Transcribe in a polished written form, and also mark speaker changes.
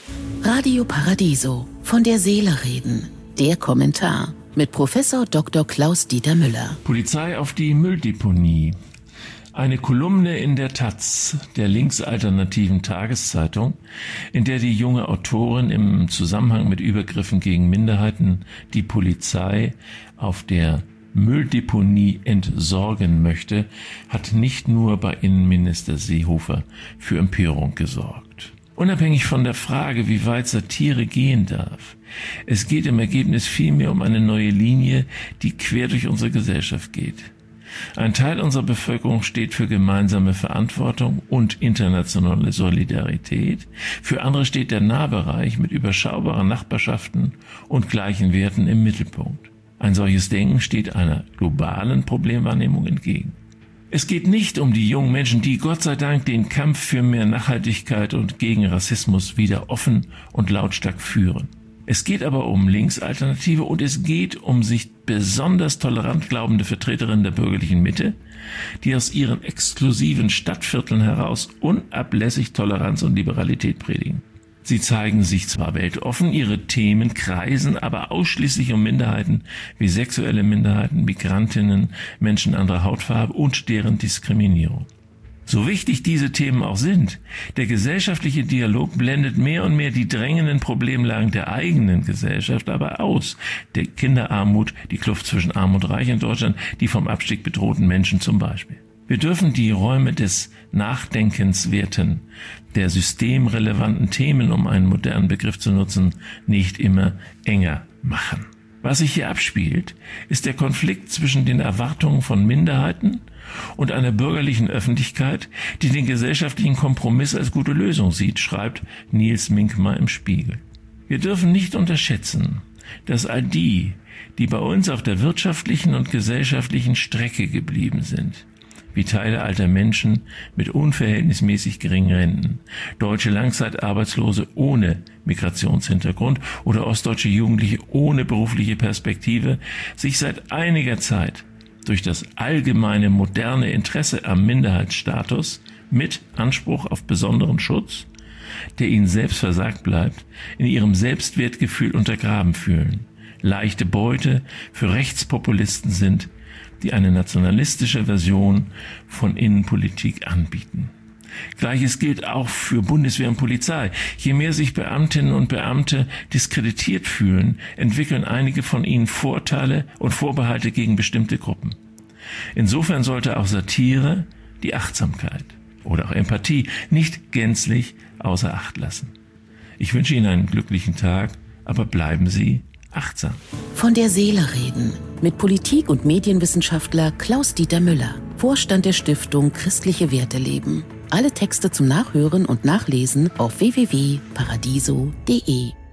Speaker 1: Radio Paradiso, von der Seele reden. Der Kommentar mit Professor Dr. Klaus-Dieter Müller.
Speaker 2: Polizei auf die Mülldeponie. Eine Kolumne in der taz, der linksalternativen Tageszeitung, in der die junge Autorin im Zusammenhang mit Übergriffen gegen Minderheiten die Polizei auf der Mülldeponie entsorgen möchte, hat nicht nur bei Innenminister Seehofer für Empörung gesorgt. Unabhängig von der Frage, wie weit Satire gehen darf, es geht im Ergebnis vielmehr um eine neue Linie, die quer durch unsere Gesellschaft geht. Ein Teil unserer Bevölkerung steht für gemeinsame Verantwortung und internationale Solidarität. Für andere steht der Nahbereich mit überschaubaren Nachbarschaften und gleichen Werten im Mittelpunkt. Ein solches Denken steht einer globalen Problemwahrnehmung entgegen. Es geht nicht um die jungen Menschen, die Gott sei Dank den Kampf für mehr Nachhaltigkeit und gegen Rassismus wieder offen und lautstark führen. Es geht aber um Linksalternative und es geht um sich besonders tolerant glaubende Vertreterinnen der bürgerlichen Mitte, die aus ihren exklusiven Stadtvierteln heraus unablässig Toleranz und Liberalität predigen. Sie zeigen sich zwar weltoffen, ihre Themen kreisen aber ausschließlich um Minderheiten wie sexuelle Minderheiten, Migrantinnen, Menschen anderer Hautfarbe und deren Diskriminierung. So wichtig diese Themen auch sind, der gesellschaftliche Dialog blendet mehr und mehr die drängenden Problemlagen der eigenen Gesellschaft aber aus. Der Kinderarmut, die Kluft zwischen Arm und Reich in Deutschland, die vom Abstieg bedrohten Menschen zum Beispiel. Wir dürfen die Räume des Nachdenkenswerten, der systemrelevanten Themen, um einen modernen Begriff zu nutzen, nicht immer enger machen. Was sich hier abspielt, ist der Konflikt zwischen den Erwartungen von Minderheiten und einer bürgerlichen Öffentlichkeit, die den gesellschaftlichen Kompromiss als gute Lösung sieht, schreibt Nils Minkmar im Spiegel. Wir dürfen nicht unterschätzen, dass all die bei uns auf der wirtschaftlichen und gesellschaftlichen Strecke geblieben sind, wie Teile alter Menschen mit unverhältnismäßig geringen Renten, deutsche Langzeitarbeitslose ohne Migrationshintergrund oder ostdeutsche Jugendliche ohne berufliche Perspektive, sich seit einiger Zeit durch das allgemeine moderne Interesse am Minderheitsstatus mit Anspruch auf besonderen Schutz, der ihnen selbst versagt bleibt, in ihrem Selbstwertgefühl untergraben fühlen, leichte Beute für Rechtspopulisten sind, die eine nationalistische Version von Innenpolitik anbieten. Gleiches gilt auch für Bundeswehr und Polizei. Je mehr sich Beamtinnen und Beamte diskreditiert fühlen, entwickeln einige von ihnen Vorteile und Vorbehalte gegen bestimmte Gruppen. Insofern sollte auch Satire die Achtsamkeit oder auch Empathie nicht gänzlich außer Acht lassen. Ich wünsche Ihnen einen glücklichen Tag, aber bleiben Sie achtsam.
Speaker 1: Von der Seele reden mit Politik- und Medienwissenschaftler Klaus-Dieter Müller, Vorstand der Stiftung Christliche Werte leben. Alle Texte zum Nachhören und Nachlesen auf www.paradiso.de.